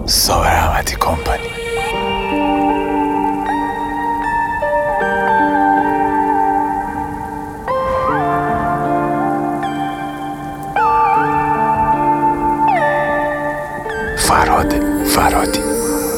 صابر احمدی کمپانی. فرادی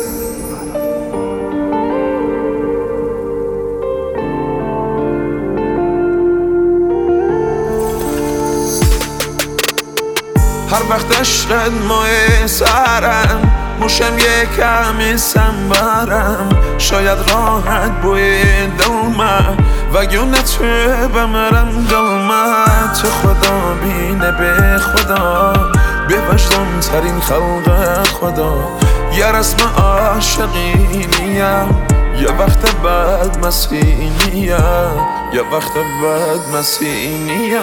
هر وقت عشقت ماه سرم موشم یه کمی سنبرم شاید راحت بوی دلمه وگونه تو بمرم دلمه تو خدا بینه به خدا به وجدان ترین خلق خدا یه رسم عاشقینیم یه وقت بعد مسیحینیم یه وقت بعد مسیحینیم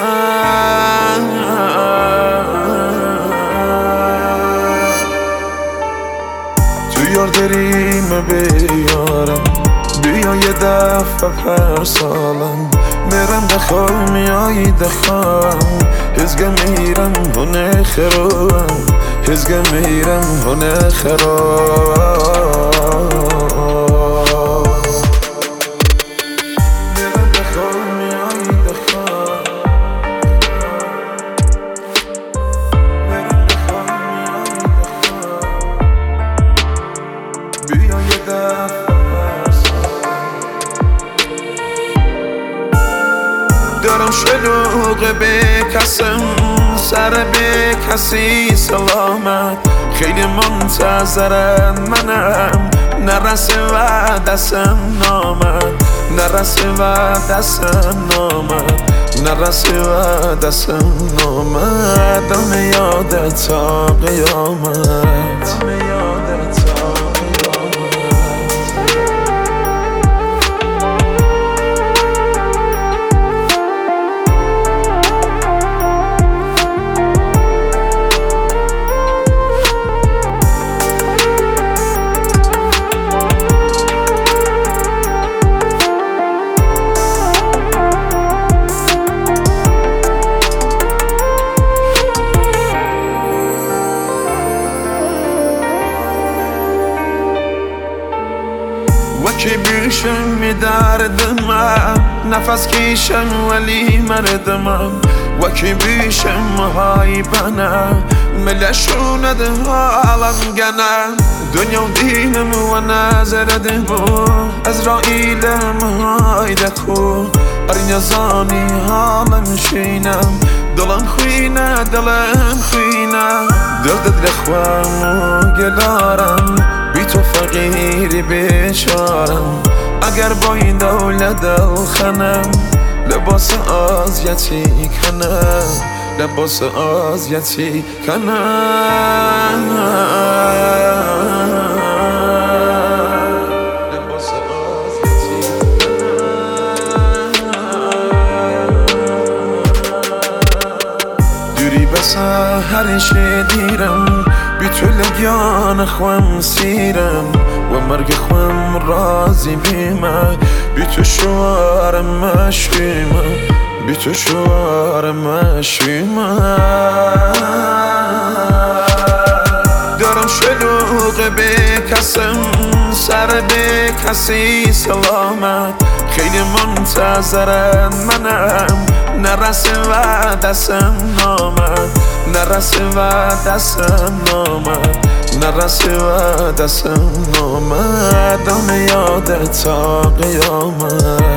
یار داریم بیارم بیا یه دفعه پر سالم میرم دخل میایی دخل هزگه میرم هنه خرام هزگه میرم هنه خرام میرم دخل میایی دخل میرم دخل میایی دخل بیا یه دفعه دارم شلوغ به کسم سر به کسی سلامت خیلی منتظرم منم نرسه و دستم نامد نرسه و دستم نامد نرسه و دستم نامد دم یادت تا قیامت دم یادت تا وکی بیشم می دردمم نفس کیشم ولی مردمم وکی بیشم های بنم ملشوند حالم گنم دنیا و دینم و نظرده بو ازرائیلم های دکو قرین زانی حالم شینم دلم خوینه دلم خوینه دردت لخوام و گلارم بی تو فقیری بیچارم اگر با این دولت دلخنم لباس آزیتی کنم لباس آزیتی کنم لباس آزیتی دوری بس هرشی دیرم بی تو لگیان خوام سیرم و مرگ خوام رازی بیمه بی تو شوارم مشویمه بی تو شوارم مشویمه دارم شلوغ به کسم سر به کسی سلامت خیلی منتظرم منم نرسه و دستم نامد نرسه و دستم نامد نرسه و دستم نامد دم یادت تا قیامت